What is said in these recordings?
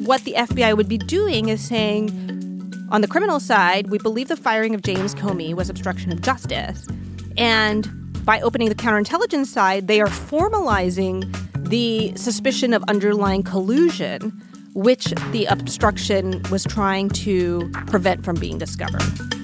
what the FBI would be doing is saying, on the criminal side, we believe the firing of James Comey was obstruction of justice. And by opening the counterintelligence side, they are formalizing the suspicion of underlying collusion, which the obstruction was trying to prevent from being discovered.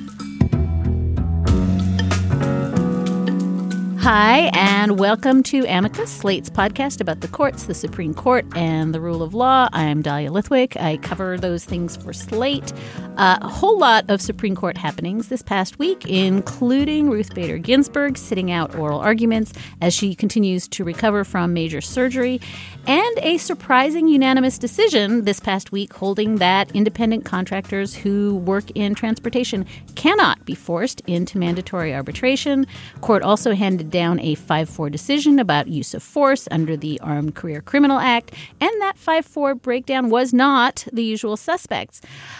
Hi, and welcome to Amicus, Slate's podcast about the courts, the Supreme Court, and the rule of law. I'm Dahlia Lithwick. I cover those things for Slate. A whole lot of Supreme Court happenings this past week, including Ruth Bader Ginsburg sitting out oral arguments as she continues to recover from major surgery, and a surprising unanimous decision this past week holding that independent contractors who work in transportation cannot be forced into mandatory arbitration. Court also handed down a 5-4 decision about use of force under the Armed Career Criminal Act, and that 5-4 breakdown was not the usual suspects.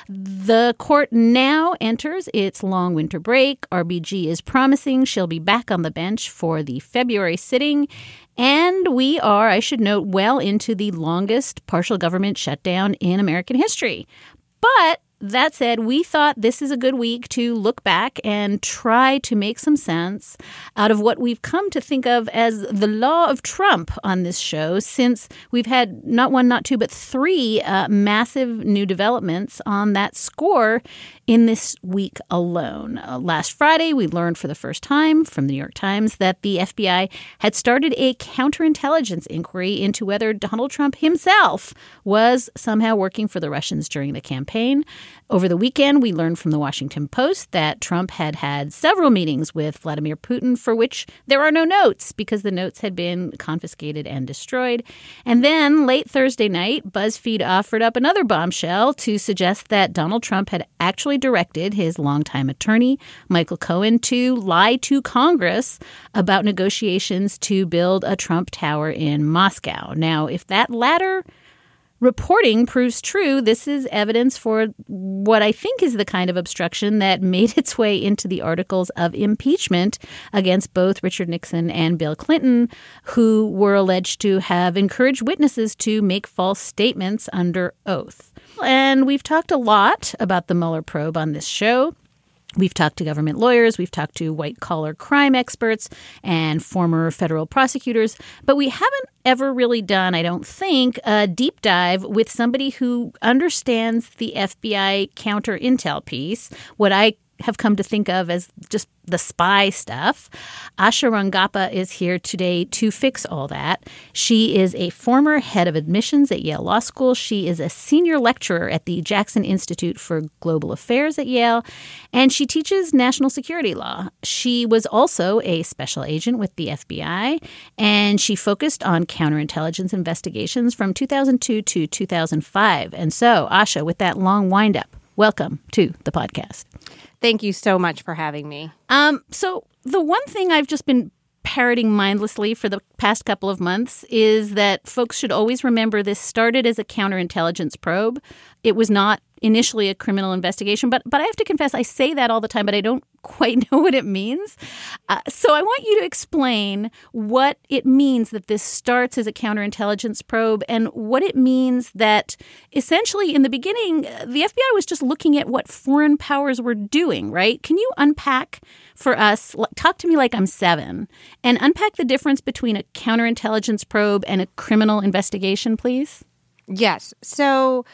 The court now enters its long winter break. RBG is promising she'll be back on the bench for the February sitting. And we are, I should note, well into the longest partial government shutdown in American history. But that said, we thought this is a good week to look back and try to make some sense out of what we've come to think of as the law of Trump on this show, since we've had not one, not two, but three massive new developments on that score in this week alone. Last Friday, we learned for the first time from the New York Times that the FBI had started a counterintelligence inquiry into whether Donald Trump himself was somehow working for the Russians during the campaign. Over the weekend, we learned from the Washington Post that Trump had had several meetings with Vladimir Putin for which there are no notes because the notes had been confiscated and destroyed. And then late Thursday night, BuzzFeed offered up another bombshell to suggest that Donald Trump had actually directed his longtime attorney, Michael Cohen, to lie to Congress about negotiations to build a Trump Tower in Moscow. Now, if that latter reporting proves true, this is evidence for what I think is the kind of obstruction that made its way into the articles of impeachment against both Richard Nixon and Bill Clinton, who were alleged to have encouraged witnesses to make false statements under oath. And we've talked a lot about the Mueller probe on this show. We've talked to government lawyers, we've talked to white-collar crime experts and former federal prosecutors, but we haven't ever really done, I don't think, a deep dive with somebody who understands the FBI counter-intel piece, what I have come to think of as just the spy stuff. Asha Rangappa is here today to fix all that. She is a former head of admissions at Yale Law School. She is a senior lecturer at the Jackson Institute for Global Affairs at Yale, and she teaches national security law. She was also a special agent with the FBI, and she focused on counterintelligence investigations from 2002 to 2005. And so, Asha, with that long wind-up, welcome to the podcast. Thank you so much for having me. So the one thing I've just been parroting mindlessly for the past couple of months is that folks should always remember this started as a counterintelligence probe. It was not initially a criminal investigation, but I have to confess, I say that all the time, but I don't quite know what it means. So I want you to explain what it means that this starts as a counterintelligence probe and what it means that essentially in the beginning, the FBI was just looking at what foreign powers were doing, right? Can you unpack for us, talk to me like I'm 7, and unpack the difference between a counterintelligence probe and a criminal investigation, please? Yes. So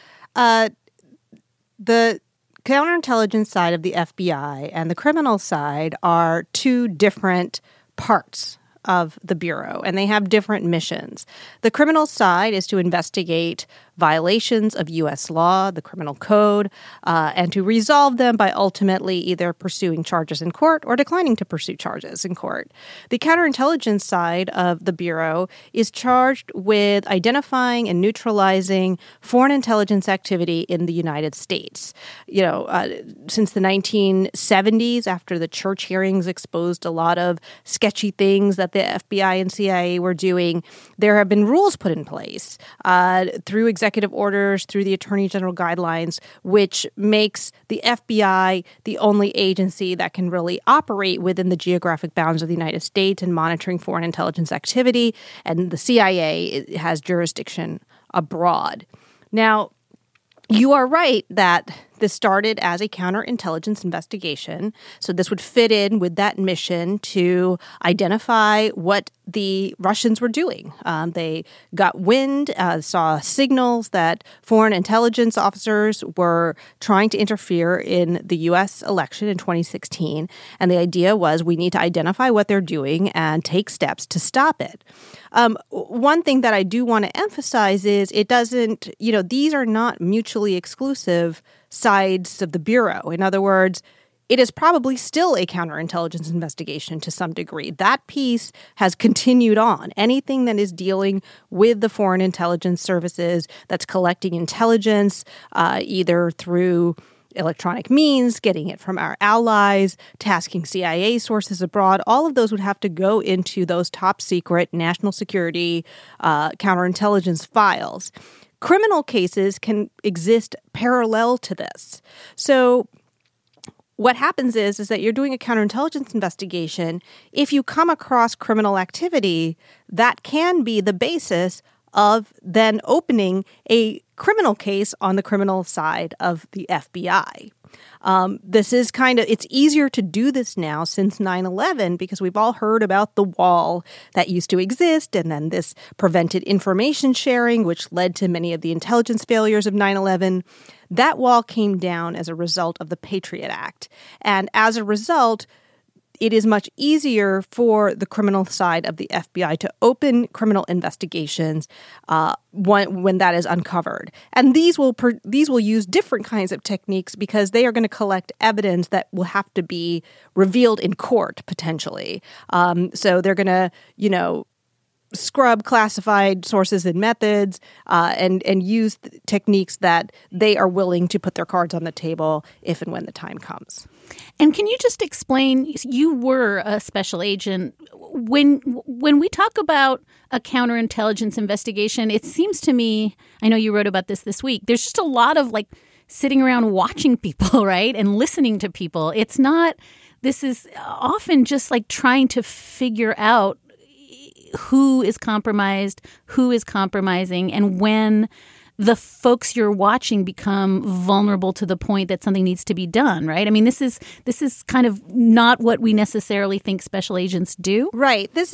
the counterintelligence side of the FBI and the criminal side are two different parts of the Bureau, and they have different missions. The criminal side is to investigate violations of U.S. law, the criminal code, and to resolve them by ultimately either pursuing charges in court or declining to pursue charges in court. The counterintelligence side of the Bureau is charged with identifying and neutralizing foreign intelligence activity in the United States. You know, since the 1970s, after the Church hearings exposed a lot of sketchy things that the FBI and CIA were doing, there have been rules put in place through executive orders, through the Attorney General guidelines, which makes the FBI the only agency that can really operate within the geographic bounds of the United States in monitoring foreign intelligence activity, and the CIA has jurisdiction abroad. Now, You are right that this started as a counterintelligence investigation. So this would fit in with that mission to identify what the Russians were doing. They got wind, saw signals that foreign intelligence officers were trying to interfere in the U.S. election in 2016. And the idea was we need to identify what they're doing and take steps to stop it. One thing that I do want to emphasize is it doesn't, these are not mutually exclusive sides of the Bureau. In other words, it is probably still a counterintelligence investigation to some degree. That piece has continued on. Anything that is dealing with the foreign intelligence services, that's collecting intelligence, either through electronic means, getting it from our allies, tasking CIA sources abroad, all of those would have to go into those top secret national security counterintelligence files. Criminal cases can exist parallel to this. So what happens is that you're doing a counterintelligence investigation. If you come across criminal activity, that can be the basis of then opening a criminal case on the criminal side of the FBI. This is it's easier to do this now since 9/11 because we've all heard about the wall that used to exist, and then this prevented information sharing, which led to many of the intelligence failures of 9/11. That wall came down as a result of the Patriot Act. And as a result, it is much easier for the criminal side of the FBI to open criminal investigations when that is uncovered. And these will use different kinds of techniques because they are going to collect evidence that will have to be revealed in court, potentially. So they're going to, scrub classified sources and methods and use techniques that they are willing to put their cards on the table if and when the time comes. And can you just explain, you were a special agent. When we talk about a counterintelligence investigation, it seems to me, I know you wrote about this week, there's just a lot of sitting around watching people, right? And listening to people. This is often just trying to figure out who is compromised, who is compromising, and when the folks you're watching become vulnerable to the point that something needs to be done, right? I mean, this is kind of not what we necessarily think special agents do. Right. This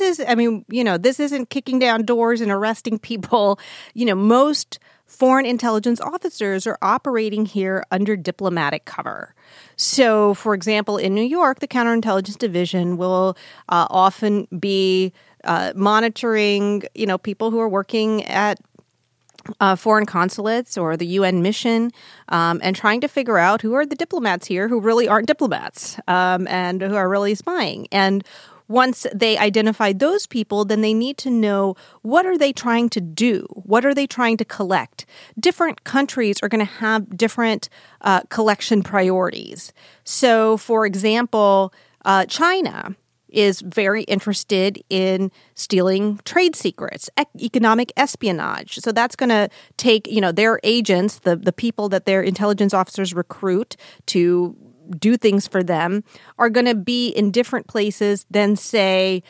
isn't kicking down doors and arresting people. Most foreign intelligence officers are operating here under diplomatic cover. So, for example, in New York, the Counterintelligence Division will often be monitoring, people who are working at foreign consulates or the UN mission and trying to figure out who are the diplomats here who really aren't diplomats and who are really spying. And once they identify those people, then they need to know what are they trying to do? What are they trying to collect? Different countries are going to have different collection priorities. So, for example, China is very interested in stealing trade secrets, economic espionage. So that's going to take, their agents, the people that their intelligence officers recruit to do things for them, are going to be in different places than, say,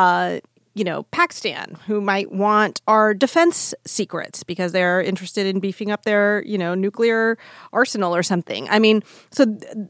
Pakistan, who might want our defense secrets because they're interested in beefing up their, nuclear arsenal or something. I mean, so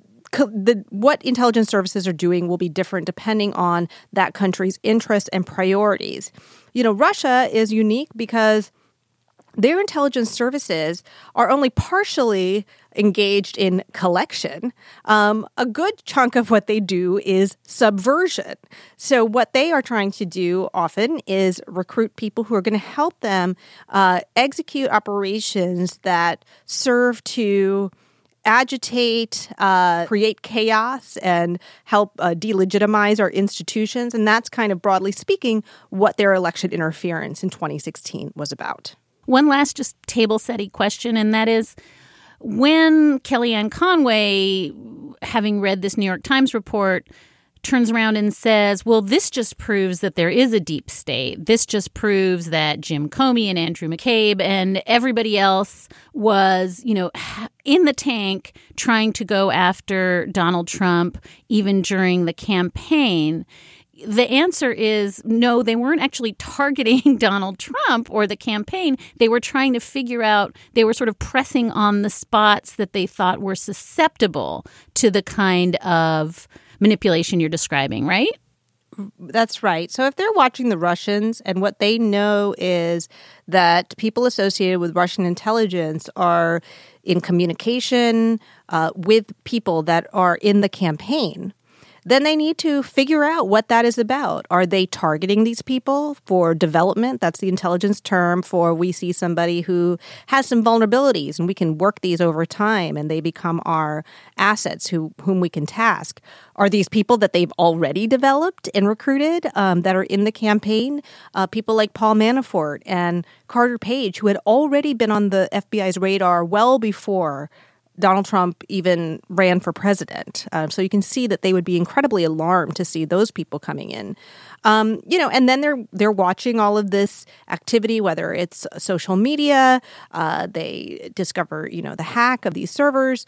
what intelligence services are doing will be different depending on that country's interests and priorities. Russia is unique because their intelligence services are only partially engaged in collection. A good chunk of what they do is subversion. So what they are trying to do often is recruit people who are going to help them execute operations that serve to agitate, create chaos, and help delegitimize our institutions. And that's kind of, broadly speaking, what their election interference in 2016 was about. One last just table-setting question, and that is, when Kellyanne Conway, having read this New York Times report, turns around and says, well, this just proves that there is a deep state. This just proves that Jim Comey and Andrew McCabe and everybody else was, in the tank trying to go after Donald Trump even during the campaign. the answer is no, they weren't actually targeting Donald Trump or the campaign. They were trying to figure out, they were sort of pressing on the spots that they thought were susceptible to the kind of manipulation you're describing, right? That's right. So if they're watching the Russians and what they know is that people associated with Russian intelligence are in communication with people that are in the campaign, then they need to figure out what that is about. Are they targeting these people for development? That's the intelligence term for we see somebody who has some vulnerabilities and we can work these over time and they become our assets whom we can task. Are these people that they've already developed and recruited that are in the campaign? People like Paul Manafort and Carter Page, who had already been on the FBI's radar well before Donald Trump even ran for president. So you can see that they would be incredibly alarmed to see those people coming in. And then they're watching all of this activity, whether it's social media, they discover, the hack of these servers.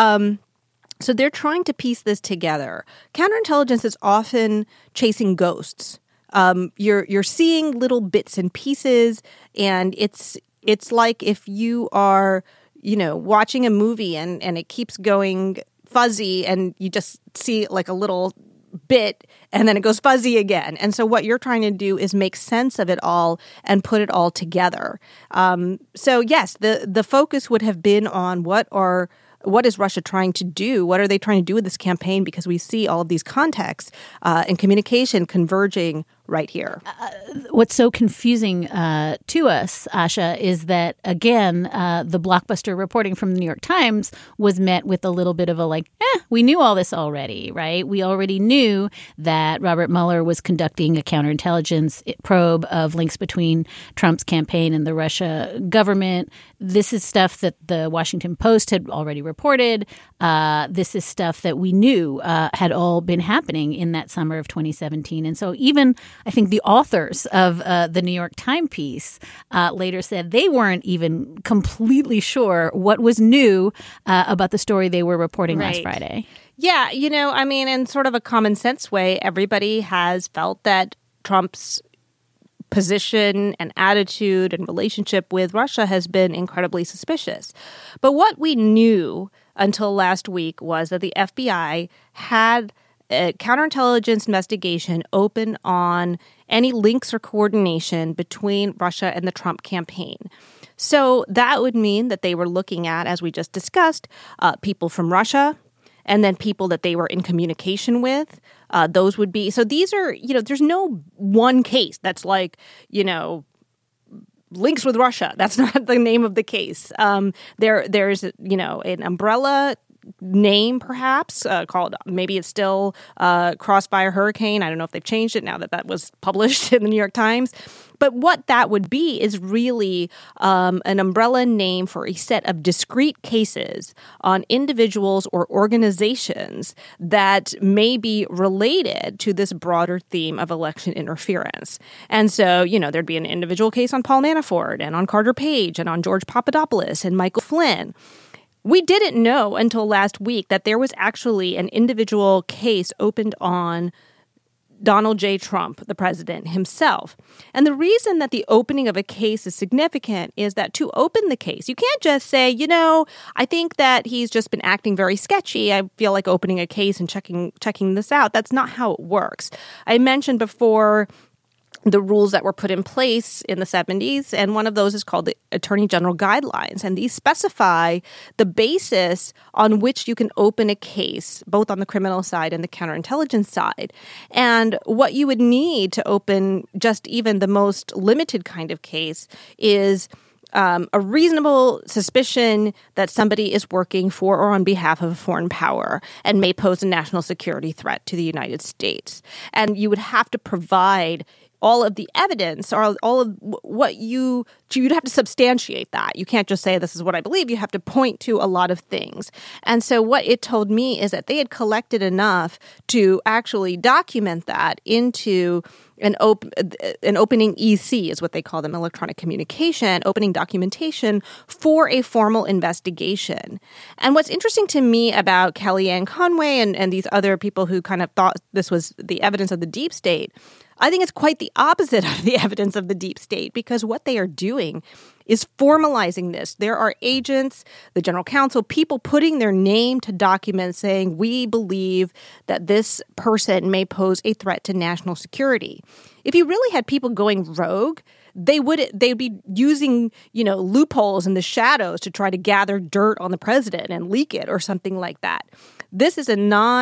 So they're trying to piece this together. Counterintelligence is often chasing ghosts. You're seeing little bits and pieces, and it's like if you are watching a movie and it keeps going fuzzy and you just see like a little bit and then it goes fuzzy again. And so what you're trying to do is make sense of it all and put it all together. So yes, the focus would have been on what is Russia trying to do? What are they trying to do with this campaign? Because we see all of these contexts and communication converging right here. What's so confusing to us, Asha, is that, again, the blockbuster reporting from the New York Times was met with a little bit of a we knew all this already, right? We already knew that Robert Mueller was conducting a counterintelligence probe of links between Trump's campaign and the Russia government. This is stuff that the Washington Post had already reported. This is stuff that we knew had all been happening in that summer of 2017. And so even I think the authors of the New York Times piece later said they weren't even completely sure what was new about the story they were reporting last Friday. Yeah, in sort of a common sense way, everybody has felt that Trump's position and attitude and relationship with Russia has been incredibly suspicious. But what we knew until last week was that the FBI had a counterintelligence investigation open on any links or coordination between Russia and the Trump campaign. So that would mean that they were looking at, as we just discussed, people from Russia, and then people that they were in communication with. Those would be, so these are, there's no one case that's like, links with Russia. That's not the name of the case. There's, an umbrella name perhaps called, maybe it's still Crossfire Hurricane. I don't know if they've changed it now that was published in the New York Times. But what that would be is really an umbrella name for a set of discrete cases on individuals or organizations that may be related to this broader theme of election interference. And so, there'd be an individual case on Paul Manafort and on Carter Page and on George Papadopoulos and Michael Flynn. We didn't know until last week that there was actually an individual case opened on Donald J. Trump, the president himself. And the reason that the opening of a case is significant is that to open the case, you can't just say, I think that he's just been acting very sketchy. I feel like opening a case and checking this out. That's not how it works. I mentioned before the rules that were put in place in the 70s, and one of those is called the Attorney General Guidelines. And these specify the basis on which you can open a case, both on the criminal side and the counterintelligence side. And what you would need to open just even the most limited kind of case is a reasonable suspicion that somebody is working for or on behalf of a foreign power and may pose a national security threat to the United States. And you would have to provide all of the evidence or all of what you'd have to substantiate that. You can't just say, this is what I believe. You have to point to a lot of things. And so what it told me is that they had collected enough to actually document that into an opening EC is what they call them, electronic communication, opening documentation for a formal investigation. And what's interesting to me about Kellyanne Conway and these other people who kind of thought this was the evidence of the deep state, I think it's quite the opposite of the evidence of the deep state, because what they are doing is formalizing this. There are agents, the general counsel, people putting their name to documents saying, we believe that this person may pose a threat to national security. If you really had people going rogue, they'd be using, loopholes in the shadows to try to gather dirt on the president and leak it or something like that. This is a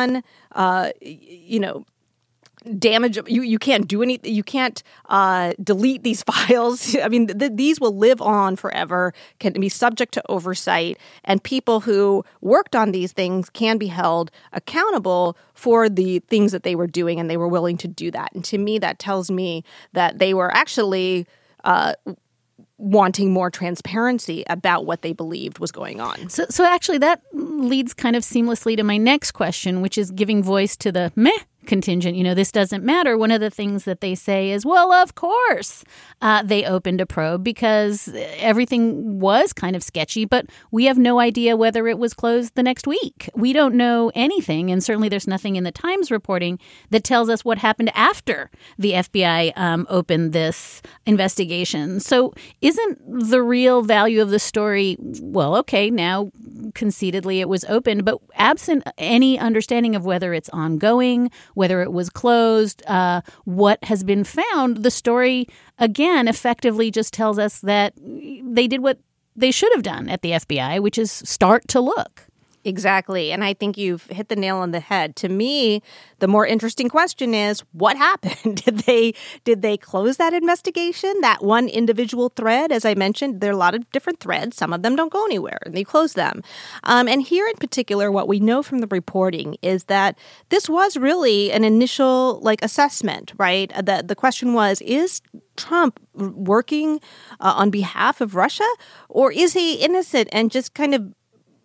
damage. You can't do anything. You can't delete these files. I mean, these will live on forever, can be subject to oversight, and people who worked on these things can be held accountable for the things that they were doing, and they were willing to do that. And to me, that tells me that they were actually wanting more transparency about what they believed was going on. So actually, that leads kind of seamlessly to my next question, which is giving voice to the meh contingent. This doesn't matter. One of the things that they say is, well, of course, they opened a probe because everything was kind of sketchy, but we have no idea whether it was closed the next week. We don't know anything, and certainly there's nothing in the Times reporting that tells us what happened after the FBI opened this investigation. So isn't the real value of the story, well, okay, now conceitedly it was opened, but absent any understanding of whether it's ongoing, whether it was closed, what has been found, the story, again, effectively just tells us that they did what they should have done at the FBI, which is start to look. Exactly. And I think you've hit the nail on the head. To me, the more interesting question is, what happened? Did they close that investigation? That one individual thread, as I mentioned, there are a lot of different threads. Some of them don't go anywhere, and they close them. And here in particular, what we know from the reporting is that this was really an initial assessment, right? The question was, is Trump working on behalf of Russia, or is he innocent and just kind of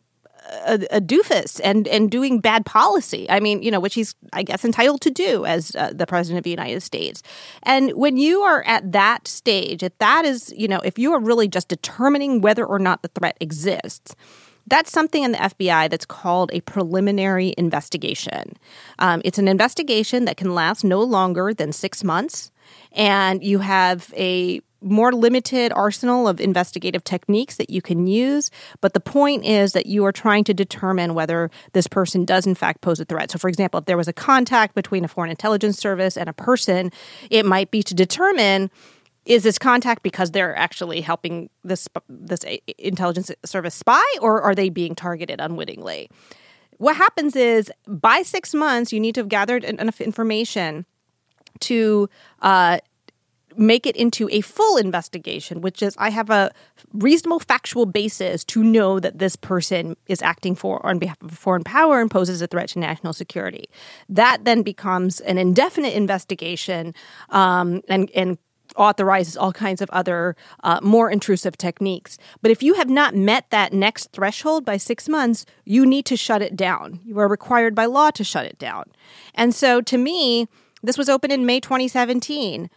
a doofus and doing bad policy? I mean, which he's, I guess, entitled to do as the president of the United States. And when you are at that stage, if that is, if you are really just determining whether or not the threat exists, that's something in the FBI that's called a preliminary investigation. It's an investigation that can last no longer than 6 months, and you have a more limited arsenal of investigative techniques that you can use. But the point is that you are trying to determine whether this person does in fact pose a threat. So, for example, if there was a contact between a foreign intelligence service and a person, it might be to determine, is this contact because they're actually helping this intelligence service spy, or are they being targeted unwittingly? What happens is, by 6 months, you need to have gathered enough information to make it into a full investigation, which is, I have a reasonable factual basis to know that this person is acting on behalf of a foreign power and poses a threat to national security. That then becomes an indefinite investigation and authorizes all kinds of other more intrusive techniques. But if you have not met that next threshold by 6 months, you need to shut it down. You are required by law to shut it down. And so to me, this was opened in May 2017.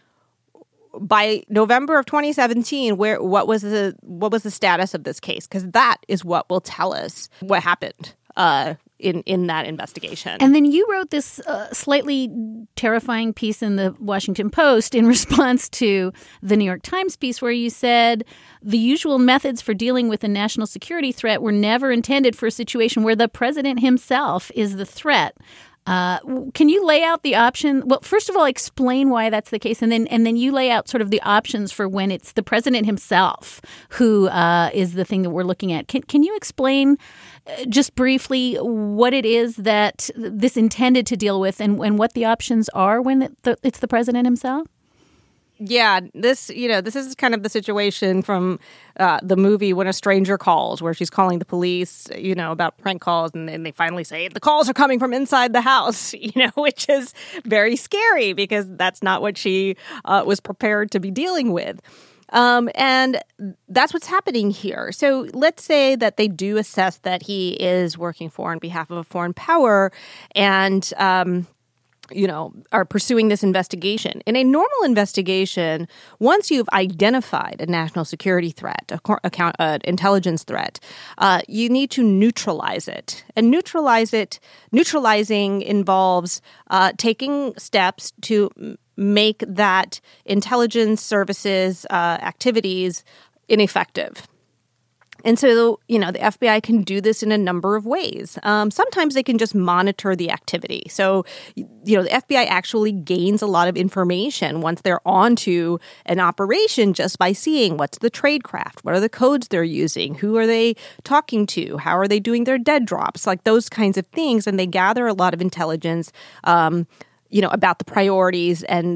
By November of 2017, what was the status of this case? Because that is what will tell us what happened in that investigation. And then you wrote this slightly terrifying piece in the Washington Post in response to the New York Times piece, where you said the usual methods for dealing with a national security threat were never intended for a situation where the president himself is the threat. Can you lay out the option? Well, first of all, explain why that's the case, and then you lay out sort of the options for when it's the president himself who is the thing that we're looking at. Can you explain just briefly what it is that this intended to deal with, and what the options are when it's the president himself? Yeah, this is kind of the situation from the movie When a Stranger Calls, where she's calling the police, about prank calls, and then they finally say the calls are coming from inside the house, which is very scary because that's not what she was prepared to be dealing with. And that's what's happening here. So let's say that they do assess that he is working on behalf of a foreign power, and are pursuing this investigation. In a normal investigation, once you've identified a national security threat, an intelligence threat, you need to neutralize it. And neutralizing involves taking steps to make that intelligence services activities ineffective. And so, the FBI can do this in a number of ways. Sometimes they can just monitor the activity. So, the FBI actually gains a lot of information once they're onto an operation just by seeing what's the tradecraft, what are the codes they're using, who are they talking to, how are they doing their dead drops, like those kinds of things. And they gather a lot of intelligence, about the priorities and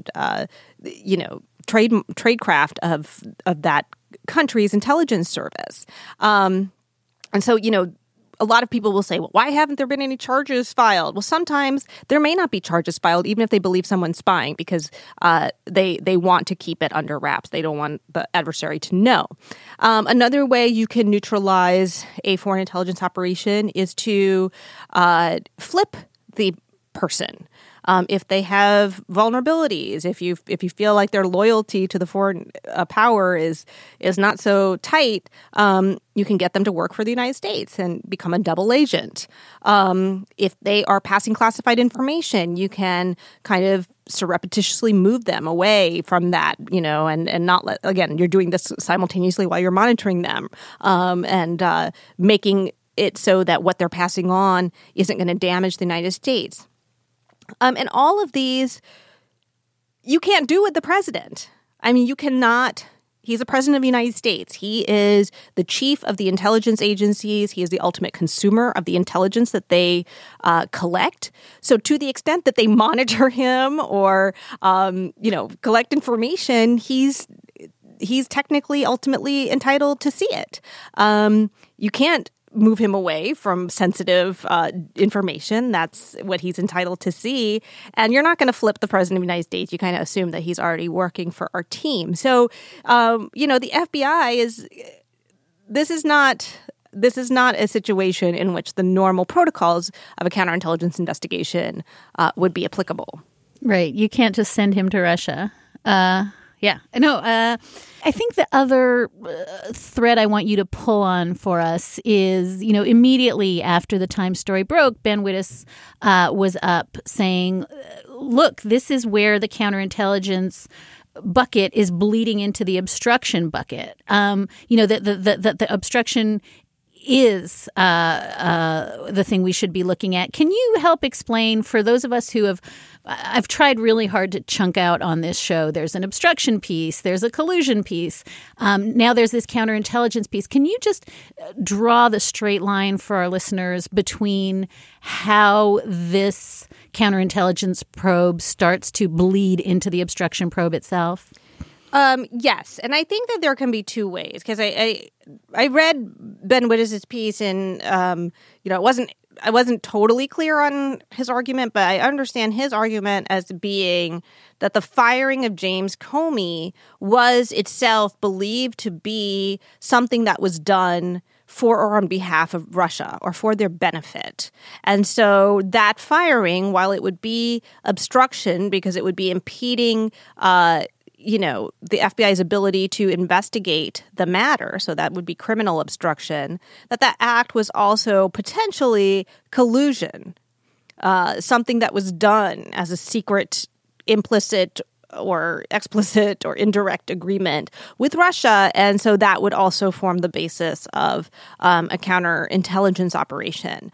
tradecraft of that country's intelligence service. And so, a lot of people will say, well, why haven't there been any charges filed? Well, sometimes there may not be charges filed, even if they believe someone's spying, because they want to keep it under wraps. They don't want the adversary to know. Another way you can neutralize a foreign intelligence operation is to flip the person. If they have vulnerabilities, if you feel like their loyalty to the foreign power is not so tight, you can get them to work for the United States and become a double agent. If they are passing classified information, you can kind of surreptitiously move them away from that, and not let, again, you're doing this simultaneously while you're monitoring them, and making it so that what they're passing on isn't going to damage the United States. And all of these, you can't do with the president. I mean, you cannot. He's the president of the United States. He is the chief of the intelligence agencies. He is the ultimate consumer of the intelligence that they collect. So to the extent that they monitor him or, collect information, he's technically ultimately entitled to see it. You can't move him away from sensitive information. That's what he's entitled to see. And you're not going to flip the president of the United States. You kind of assume that he's already working for our team. So, the FBI this is not a situation in which the normal protocols of a counterintelligence investigation would be applicable. Right. You can't just send him to Russia. Yeah. No, I think the other thread I want you to pull on for us is, immediately after the Times story broke, Ben Wittes was up saying, look, this is where the counterintelligence bucket is bleeding into the obstruction bucket. The obstruction is the thing we should be looking at. Can you help explain for those of us who I've tried really hard to chunk out on this show. There's an obstruction piece. There's a collusion piece. Now there's this counterintelligence piece. Can you just draw the straight line for our listeners between how this counterintelligence probe starts to bleed into the obstruction probe itself? Yes, and I think that there can be two ways, because I read Ben Wittes' piece and I wasn't totally clear on his argument, but I understand his argument as being that the firing of James Comey was itself believed to be something that was done for or on behalf of Russia or for their benefit. And so that firing, while it would be obstruction because it would be impeding the FBI's ability to investigate the matter, so that would be criminal obstruction, that act was also potentially collusion, something that was done as a secret, implicit or explicit or indirect agreement with Russia. And so that would also form the basis of a counterintelligence operation.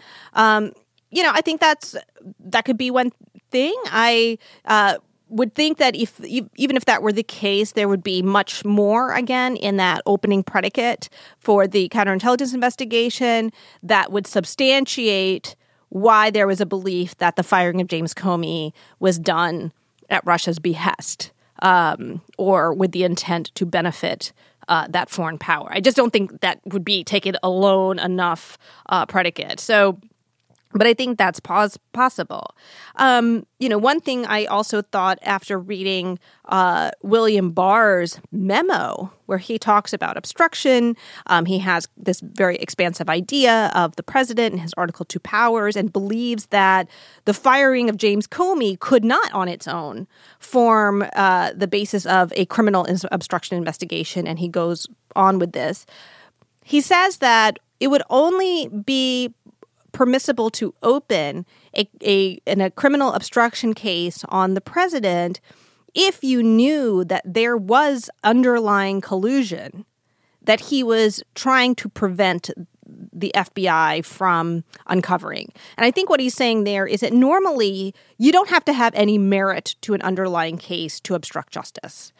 I think that could be one thing. I would think that even if that were the case, there would be much more, again, in that opening predicate for the counterintelligence investigation that would substantiate why there was a belief that the firing of James Comey was done at Russia's behest or with the intent to benefit that foreign power. I just don't think that would be taken alone enough predicate. So But I think that's possible. One thing I also thought after reading William Barr's memo, where he talks about obstruction, he has this very expansive idea of the president and his Article 2 powers, and believes that the firing of James Comey could not on its own form the basis of a criminal obstruction investigation. And he goes on with this. He says that it would only be permissible to open in a criminal obstruction case on the president if you knew that there was underlying collusion that he was trying to prevent the FBI from uncovering. And I think what he's saying there is that normally you don't have to have any merit to an underlying case to obstruct justice.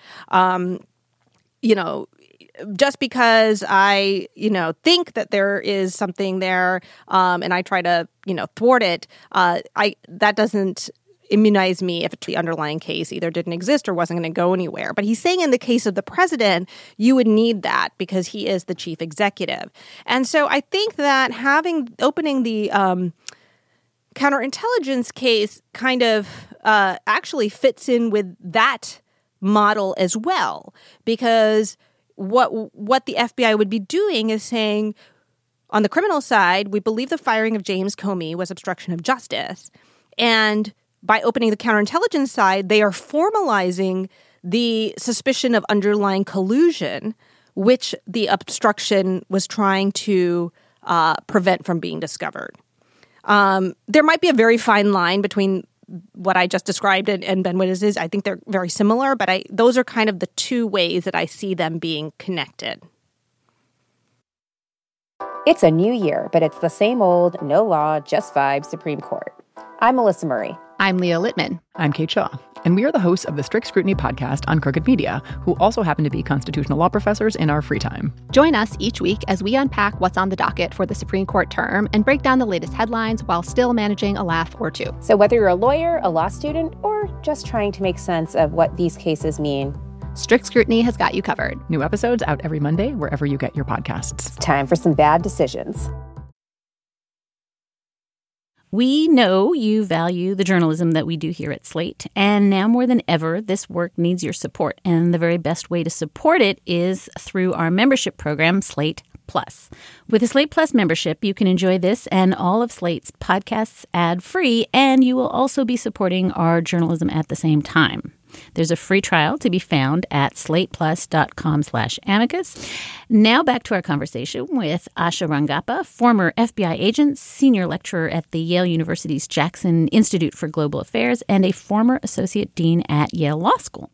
Just because I, think that there is something there and I try to, thwart it, that doesn't immunize me if the underlying case either didn't exist or wasn't going to go anywhere. But he's saying in the case of the president, you would need that because he is the chief executive. And so I think that opening the counterintelligence case kind of actually fits in with that model as well, because what the FBI would be doing is saying, on the criminal side, we believe the firing of James Comey was obstruction of justice. And by opening the counterintelligence side, they are formalizing the suspicion of underlying collusion, which the obstruction was trying to prevent from being discovered. There might be a very fine line between what I just described and Ben Wittes'. I think they're very similar, but those are kind of the two ways that I see them being connected. It's a new year, but it's the same old, no law, just vibes Supreme Court. I'm Melissa Murray. I'm Leah Littman. I'm Kate Shaw. And we are the hosts of the Strict Scrutiny podcast on Crooked Media, who also happen to be constitutional law professors in our free time. Join us each week as we unpack what's on the docket for the Supreme Court term and break down the latest headlines while still managing a laugh or two. So whether you're a lawyer, a law student, or just trying to make sense of what these cases mean, Strict Scrutiny has got you covered. New episodes out every Monday, wherever you get your podcasts. It's time for some bad decisions. We know you value the journalism that we do here at Slate, and now more than ever, this work needs your support. And the very best way to support it is through our membership program, Slate Plus. With a Slate Plus membership, you can enjoy this and all of Slate's podcasts ad-free, and you will also be supporting our journalism at the same time. There's a free trial to be found at slateplus.com/amicus. Now back to our conversation with Asha Rangappa, former FBI agent, senior lecturer at the Yale University's Jackson Institute for Global Affairs, and a former associate dean at Yale Law School.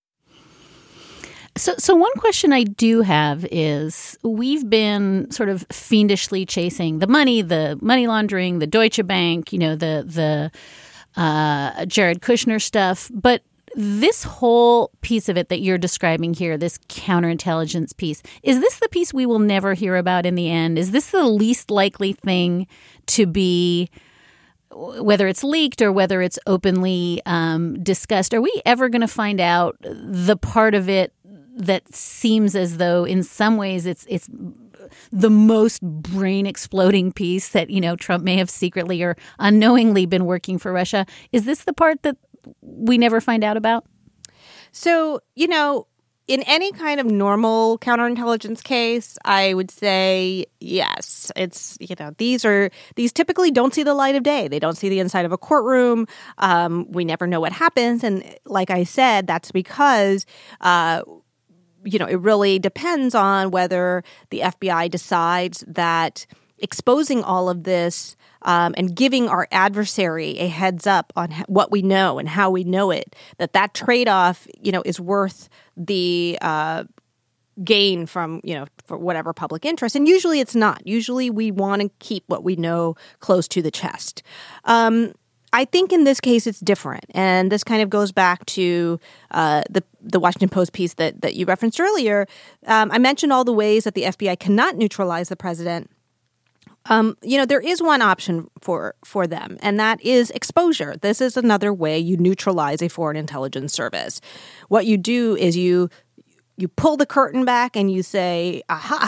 So one question I do have is, we've been sort of fiendishly chasing the money laundering, the Deutsche Bank, the Jared Kushner stuff, but this whole piece of it that you're describing here, this counterintelligence piece, is this the piece we will never hear about in the end? Is this the least likely thing to be, whether it's leaked or whether it's openly discussed? Are we ever going to find out the part of it that seems as though in some ways it's the most brain-exploding piece that, Trump may have secretly or unknowingly been working for Russia? Is this the part that we never find out about? So, in any kind of normal counterintelligence case, I would say yes. It's, these typically don't see the light of day. They don't see the inside of a courtroom. We never know what happens. And like I said, that's because it really depends on whether the FBI decides that exposing all of this and giving our adversary a heads up on what we know and how we know it, that trade-off, is worth the gain from, for whatever public interest. And usually it's not. Usually we want to keep what we know close to the chest. I think in this case it's different. And this kind of goes back to the Washington Post piece that you referenced earlier. I mentioned all the ways that the FBI cannot neutralize the president. There is one option for them, and that is exposure. This is another way you neutralize a foreign intelligence service. What you do is you pull the curtain back and you say, aha,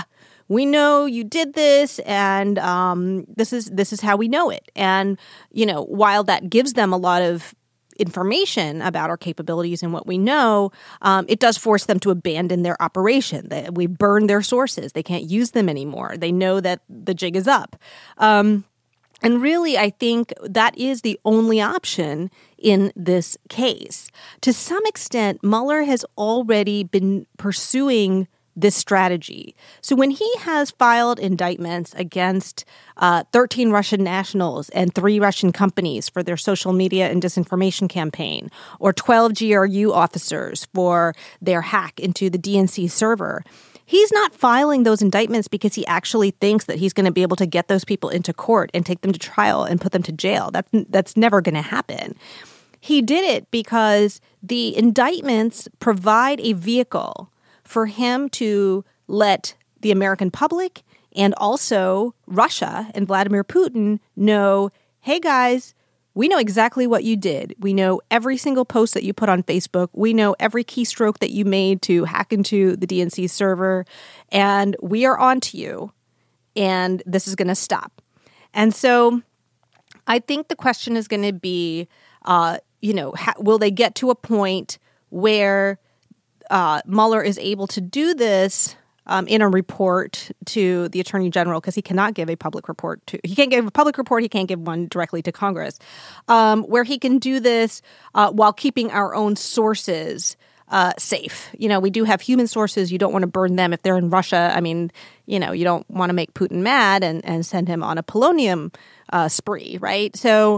we know you did this, and this is how we know it. And, while that gives them a lot of information about our capabilities and what we know, it does force them to abandon their operation. We burn their sources. They can't use them anymore. They know that the jig is up. And really, I think that is the only option in this case. To some extent, Mueller has already been pursuing this strategy. So when he has filed indictments against 13 Russian nationals and 3 Russian companies for their social media and disinformation campaign, or 12 GRU officers for their hack into the DNC server, he's not filing those indictments because he actually thinks that he's going to be able to get those people into court and take them to trial and put them to jail. That's never going to happen. He did it because the indictments provide a vehicle for him to let the American public and also Russia and Vladimir Putin know, hey guys, we know exactly what you did. We know every single post that you put on Facebook. We know every keystroke that you made to hack into the DNC server. And we are on to you. And this is going to stop. And so I think the question is going to be, will they get to a point where Mueller is able to do this in a report to the Attorney General, because he cannot give a public report he can't give a public report, he can't give one directly to Congress, where he can do this while keeping our own sources safe. We do have human sources. You don't want to burn them if they're in Russia. I mean, you don't want to make Putin mad and send him on a polonium spree, right? So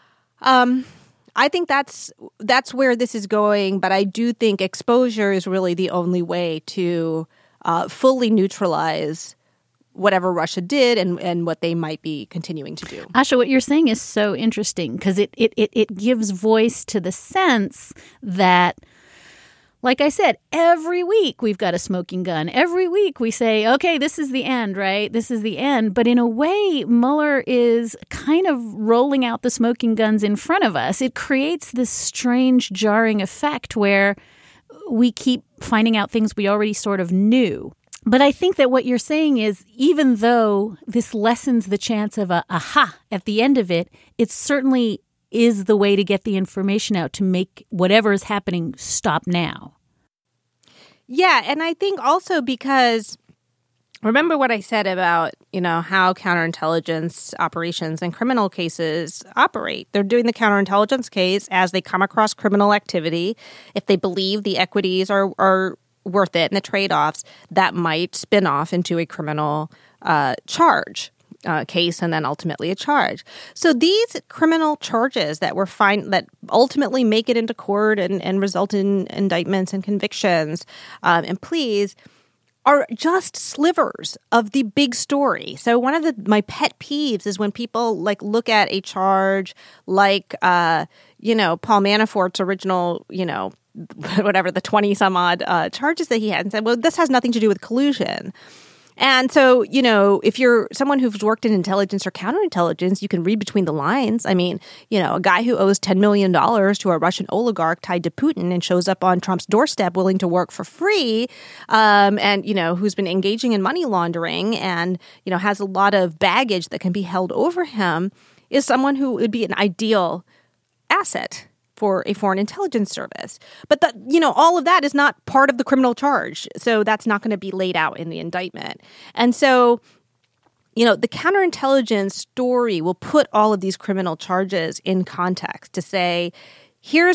I think that's where this is going, but I do think exposure is really the only way to fully neutralize whatever Russia did and what they might be continuing to do. Asha, what you're saying is so interesting because it gives voice to the sense that, like I said, every week we've got a smoking gun. Every week we say, okay, this is the end, right? This is the end. But in a way, Mueller is kind of rolling out the smoking guns in front of us. It creates this strange, jarring effect where we keep finding out things we already sort of knew. But I think that what you're saying is, even though this lessens the chance of a aha at the end of it, it certainly is the way to get the information out to make whatever is happening stop now. Yeah, and I think also because, remember what I said about, how counterintelligence operations and criminal cases operate. They're doing the counterintelligence case as they come across criminal activity. If they believe the equities are worth it and the trade-offs, that might spin off into a criminal charge. Case and then ultimately a charge. So these criminal charges that that ultimately make it into court and result in indictments and convictions and pleas are just slivers of the big story. So one of my pet peeves is when people look at a charge like Paul Manafort's original whatever the 20 some odd charges that he had and said, well, this has nothing to do with collusion. And so, if you're someone who's worked in intelligence or counterintelligence, you can read between the lines. I mean, a guy who owes $10 million to a Russian oligarch tied to Putin and shows up on Trump's doorstep willing to work for free and, who's been engaging in money laundering and, has a lot of baggage that can be held over him is someone who would be an ideal asset for a foreign intelligence service. But all of that is not part of the criminal charge. So that's not going to be laid out in the indictment. And so, the counterintelligence story will put all of these criminal charges in context to say, here's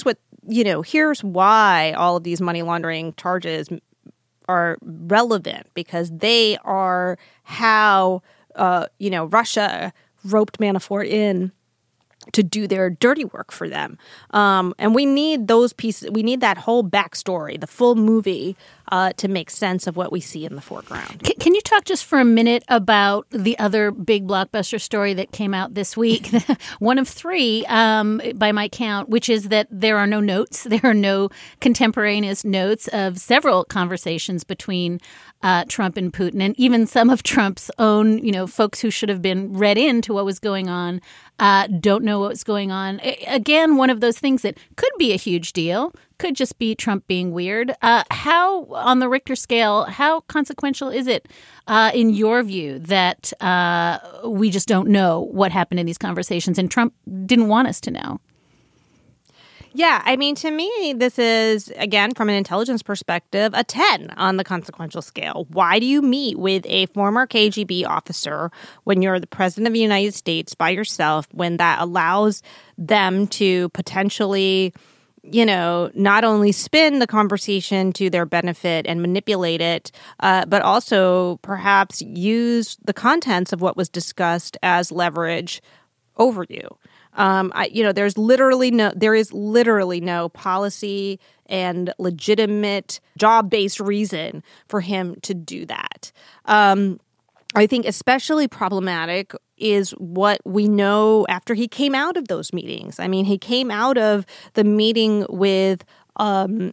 why all of these money laundering charges are relevant, because they are how, Russia roped Manafort in to do their dirty work for them. And we need those pieces. We need that whole backstory, the full movie, to make sense of what we see in the foreground. Can you talk just for a minute about the other big blockbuster story that came out this week? One of 3, by my count, which is that there are no notes. There are no contemporaneous notes of several conversations between Trump and Putin, and even some of Trump's own, folks who should have been read into what was going on, don't know what was going on. Again, one of those things that could be a huge deal, could just be Trump being weird. How, on the Richter scale, how consequential is it, in your view, that we just don't know what happened in these conversations and Trump didn't want us to know? Yeah, I mean, to me, this is, again, from an intelligence perspective, a 10 on the consequential scale. Why do you meet with a former KGB officer when you're the president of the United States by yourself, when that allows them to potentially, not only spin the conversation to their benefit and manipulate it, but also perhaps use the contents of what was discussed as leverage over you? There is literally no policy and legitimate job-based reason for him to do that. I think especially problematic is what we know after he came out of those meetings. I mean, he came out of the meeting with Putin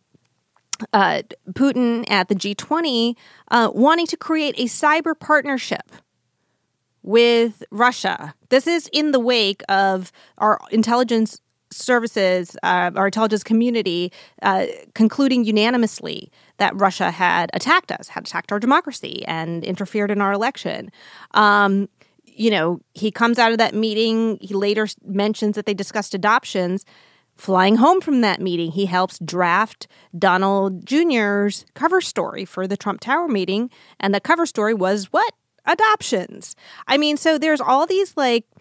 at the G20 wanting to create a cyber partnership with Russia. This is in the wake of our intelligence services, our intelligence community concluding unanimously that Russia had attacked us, had attacked our democracy and interfered in our election. He comes out of that meeting. He later mentions that they discussed adoptions. Flying home from that meeting, he helps draft Donald Jr.'s cover story for the Trump Tower meeting. And the cover story was what? Adoptions. I mean, so there's all these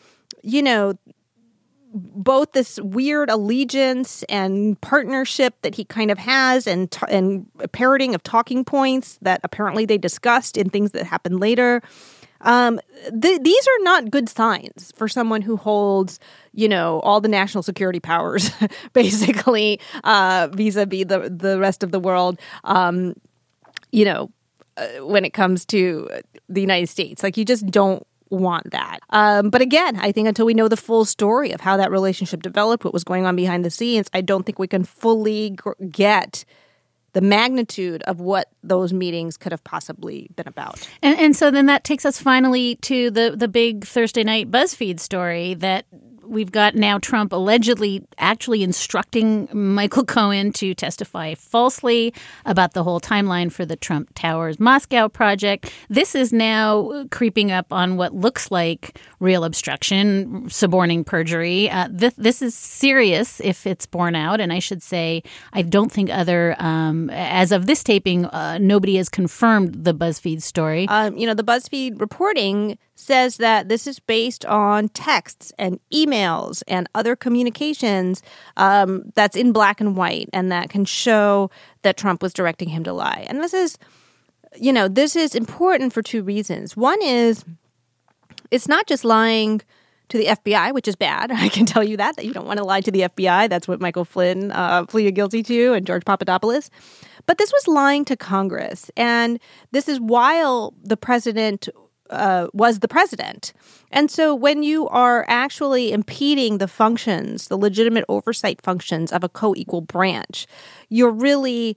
both this weird allegiance and partnership that he kind of has and parroting of talking points that apparently they discussed in things that happened later. These are not good signs for someone who holds, all the national security powers, basically, vis-a-vis the rest of the world, when it comes to the United States. Like, you just don't want that. But again, I think until we know the full story of how that relationship developed, what was going on behind the scenes, I don't think we can fully get the magnitude of what those meetings could have possibly been about. And so then that takes us finally to the big Thursday night BuzzFeed story that we've got now Trump allegedly actually instructing Michael Cohen to testify falsely about the whole timeline for the Trump Towers Moscow project. This is now creeping up on what looks like real obstruction, suborning perjury. This is serious if it's borne out. And I should say, I don't think as of this taping, nobody has confirmed the BuzzFeed story. The BuzzFeed reporting says that this is based on texts and emails and other communications that's in black and white and that can show that Trump was directing him to lie. And this is important for two reasons. One is it's not just lying to the FBI, which is bad. I can tell you that you don't want to lie to the FBI. That's what Michael Flynn pleaded guilty to and George Papadopoulos. But this was lying to Congress. And this is while the president was the president. And so when you are actually impeding the functions, the legitimate oversight functions of a co-equal branch, you're really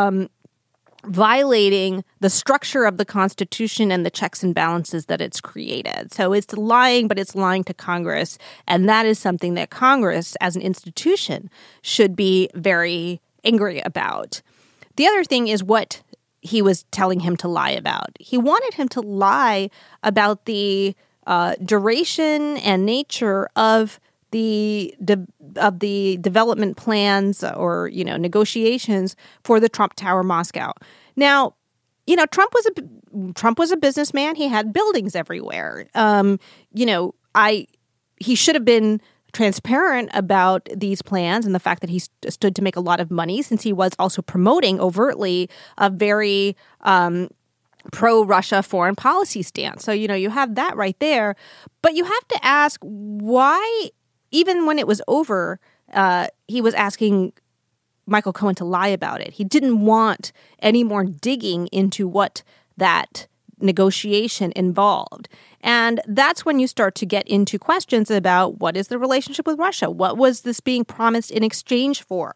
violating the structure of the Constitution and the checks and balances that it's created. So it's lying, but it's lying to Congress. And that is something that Congress, as an institution, should be very angry about. The other thing is what he was telling him to lie about. He wanted him to lie about the duration and nature of the development plans or negotiations for the Trump Tower Moscow. Now, Trump was a businessman. He had buildings everywhere. He should have been transparent about these plans and the fact that he stood to make a lot of money, since he was also promoting overtly a very pro-Russia foreign policy stance. So, you have that right there. But you have to ask why, even when it was over, he was asking Michael Cohen to lie about it. He didn't want any more digging into what that negotiation involved. And that's when you start to get into questions about what is the relationship with Russia? What was this being promised in exchange for,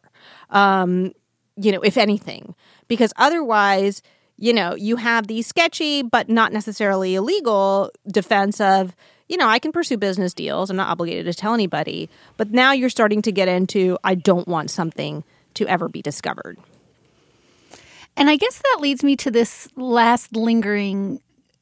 if anything? Because otherwise, you have the sketchy but not necessarily illegal defense of, I can pursue business deals. I'm not obligated to tell anybody. But now you're starting to get into, I don't want something to ever be discovered. And I guess that leads me to this last lingering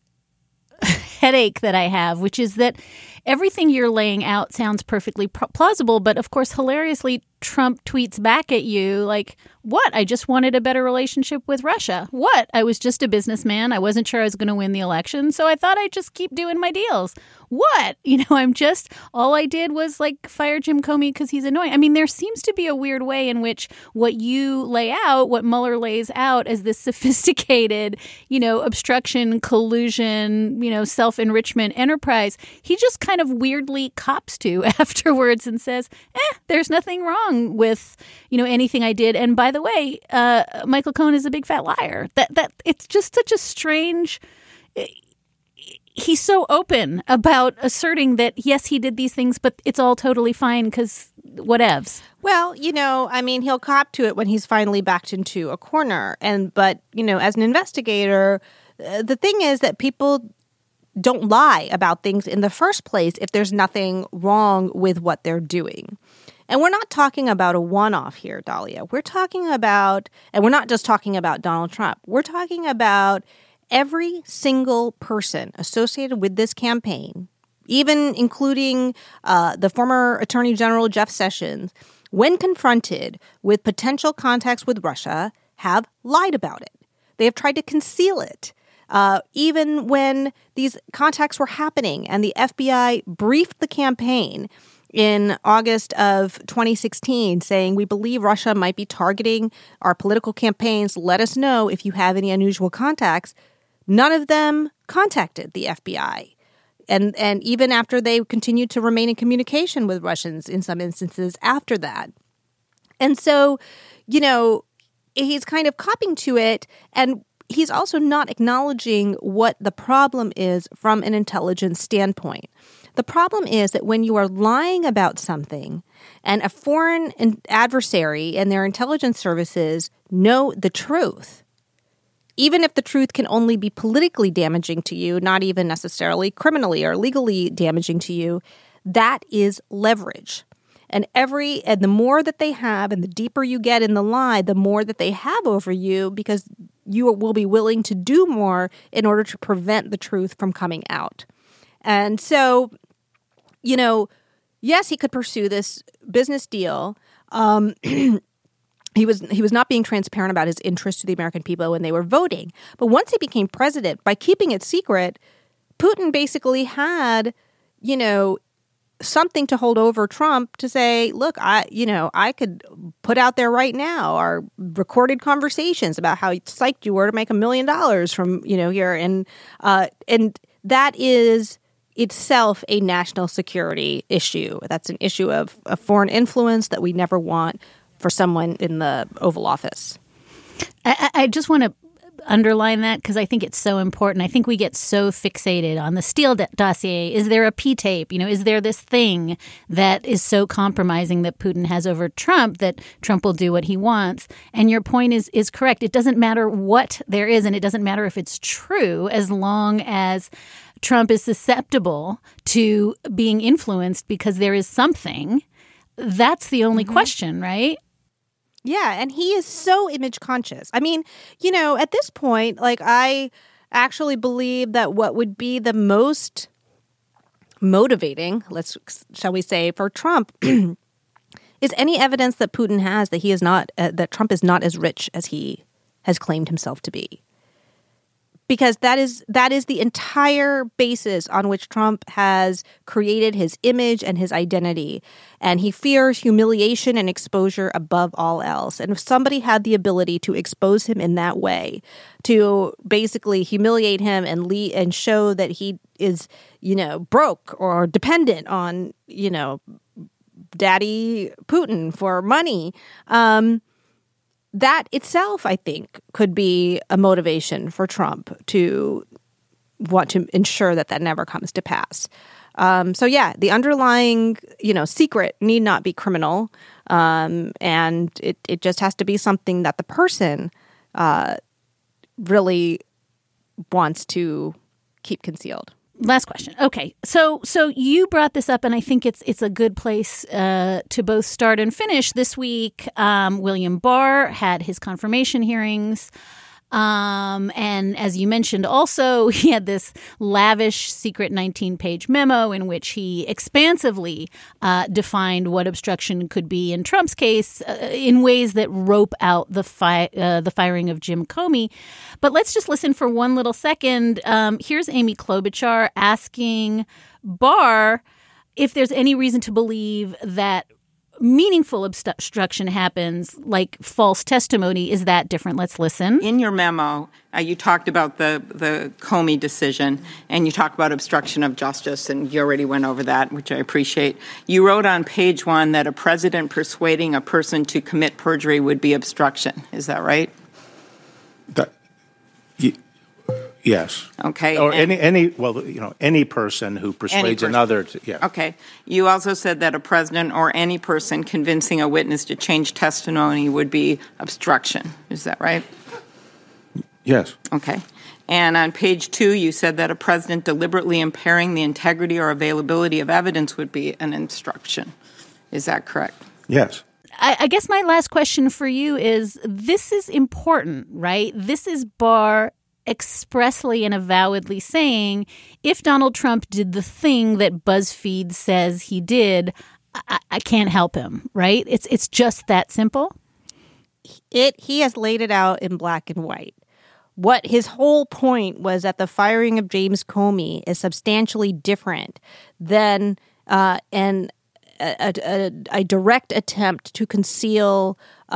headache that I have, which is that everything you're laying out sounds perfectly plausible, but of course, hilariously, Trump tweets back at you like, what? I just wanted a better relationship with Russia. What? I was just a businessman. I wasn't sure I was going to win the election, so I thought I'd just keep doing my deals. What? All I did was like fire Jim Comey because he's annoying. I mean, there seems to be a weird way in which what you lay out, what Mueller lays out as this sophisticated, obstruction, collusion, self-enrichment enterprise, he just kind of weirdly cops to afterwards and says, there's nothing wrong with, anything I did. And by the way, Michael Cohen is a big fat liar. That it's just such a strange. He's so open about asserting that, yes, he did these things, but it's all totally fine because whatevs. Well, he'll cop to it when he's finally backed into a corner. But as an investigator, the thing is that people don't lie about things in the first place if there's nothing wrong with what they're doing. And we're not talking about a one-off here, Dahlia. We're talking about, and we're not just talking about Donald Trump. We're talking about every single person associated with this campaign, even including the former Attorney General Jeff Sessions, when confronted with potential contacts with Russia, have lied about it. They have tried to conceal it. Even when these contacts were happening and the FBI briefed the campaign in August of 2016 saying, we believe Russia might be targeting our political campaigns. Let us know if you have any unusual contacts. None of them contacted the FBI. And even after they continued to remain in communication with Russians in some instances after that. And so, he's kind of copying to it, and he's also not acknowledging what the problem is from an intelligence standpoint. The problem is that when you are lying about something and a foreign adversary and their intelligence services know the truth, even if the truth can only be politically damaging to you, not even necessarily criminally or legally damaging to you, that is leverage. And the more that they have and the deeper you get in the lie, the more that they have over you because you will be willing to do more in order to prevent the truth from coming out. And so, yes, he could pursue this business deal. He was not being transparent about his interest to the American people when they were voting. But once he became president, by keeping it secret, Putin basically had, something to hold over Trump to say, look, I could put out there right now our recorded conversations about how psyched you were to make $1 million from, here. And that is itself a national security issue. That's an issue of foreign influence that we never want for someone in the Oval Office. I just want to underline that because I think it's so important. I think we get so fixated on the Steele dossier. Is there a P-tape? Is there this thing that is so compromising that Putin has over Trump that Trump will do what he wants? And your point is correct. It doesn't matter what there is, and it doesn't matter if it's true as long as Trump is susceptible to being influenced because there is something. That's the only question, right? Yeah, and he is so image conscious. I mean, at this point, I actually believe that what would be the most motivating, shall we say, for Trump is any evidence that Putin has that he is not, that Trump is not as rich as he has claimed himself to be. Because that is the entire basis on which Trump has created his image and his identity. And he fears humiliation and exposure above all else. And if somebody had the ability to expose him in that way, to basically humiliate him and show that he is, broke or dependent on, Daddy Putin for money, that itself, I think, could be a motivation for Trump to want to ensure that never comes to pass. The underlying, secret need not be criminal, and it just has to be something that the person really wants to keep concealed. Last question. Okay, so you brought this up, and I think it's a good place to both start and finish. This week, William Barr had his confirmation hearings. And as you mentioned, also, he had this lavish secret 19-page memo in which he expansively defined what obstruction could be in Trump's case in ways that rope out the firing of Jim Comey. But let's just listen for one little second. Here's Amy Klobuchar asking Barr if there's any reason to believe that meaningful obstruction happens, like false testimony. Is that different? Let's listen. In your memo, you talked about the Comey decision, and you talked about obstruction of justice, and you already went over that, which I appreciate. You wrote on page 1 that a president persuading a person to commit perjury would be obstruction. Is that right? Yes. Okay. Or any person who persuades another to, yeah. Okay. You also said that a president or any person convincing a witness to change testimony would be obstruction. Is that right? Yes. Okay. And on page 2, you said that a president deliberately impairing the integrity or availability of evidence would be an obstruction. Is that correct? Yes. I guess my last question for you is, this is important, right? This is Barr expressly and avowedly saying, if Donald Trump did the thing that BuzzFeed says he did, I can't help him, right? It's just that simple. He has laid it out in black and white. What his whole point was that the firing of James Comey is substantially different than a direct attempt to conceal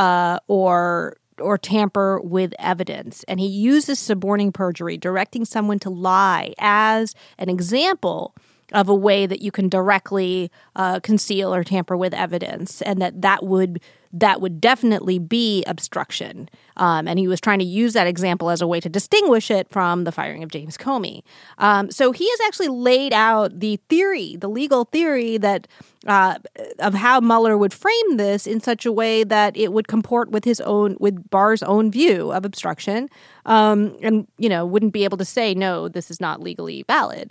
or tamper with evidence. And he uses suborning perjury, directing someone to lie, as an example of a way that you can directly conceal or tamper with evidence, and that would definitely be obstruction. And he was trying to use that example as a way to distinguish it from the firing of James Comey. So he has actually laid out the legal theory that of how Mueller would frame this in such a way that it would comport with with Barr's own view of obstruction, and wouldn't be able to say, no, this is not legally valid.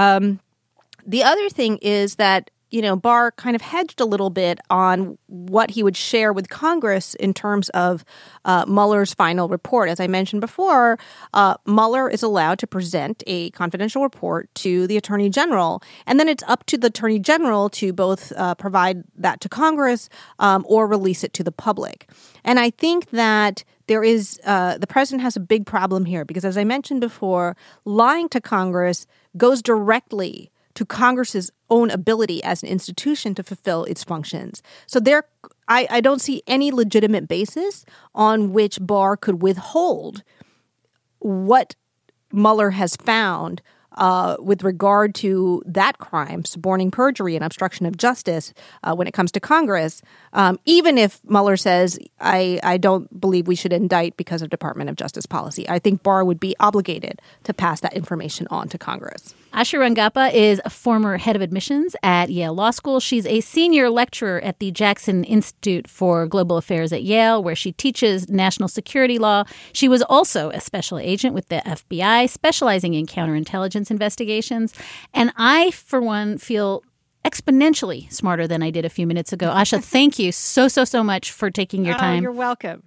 The other thing is that, Barr kind of hedged a little bit on what he would share with Congress in terms of Mueller's final report. As I mentioned before, Mueller is allowed to present a confidential report to the Attorney General, and then it's up to the Attorney General to both provide that to Congress or release it to the public. And I think that there is the president has a big problem here because, as I mentioned before, lying to Congress goes directly to Congress's own ability as an institution to fulfill its functions. So I don't see any legitimate basis on which Barr could withhold what Mueller has found with regard to that crime, suborning perjury and obstruction of justice, when it comes to Congress, even if Mueller says, I don't believe we should indict because of Department of Justice policy. I think Barr would be obligated to pass that information on to Congress. Asha Rangappa is a former head of admissions at Yale Law School. She's a senior lecturer at the Jackson Institute for Global Affairs at Yale, where she teaches national security law. She was also a special agent with the FBI, specializing in counterintelligence investigations. And I, for one, feel exponentially smarter than I did a few minutes ago. Asha, thank you so much for taking your time. You're welcome.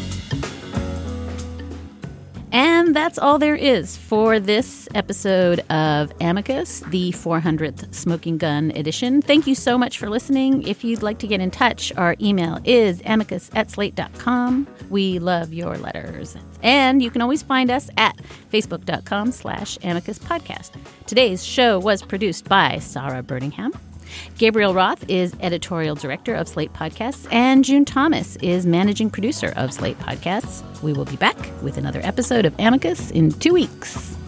And that's all there is for this episode of Amicus, the 400th Smoking Gun edition. Thank you so much for listening. If you'd like to get in touch, our email is amicus@slate.com. We love your letters. And you can always find us at facebook.com/Amicus Podcast. Today's show was produced by Sarah Birmingham. Gabriel Roth is editorial director of Slate Podcasts, and June Thomas is managing producer of Slate Podcasts. We will be back with another episode of Amicus in 2 weeks.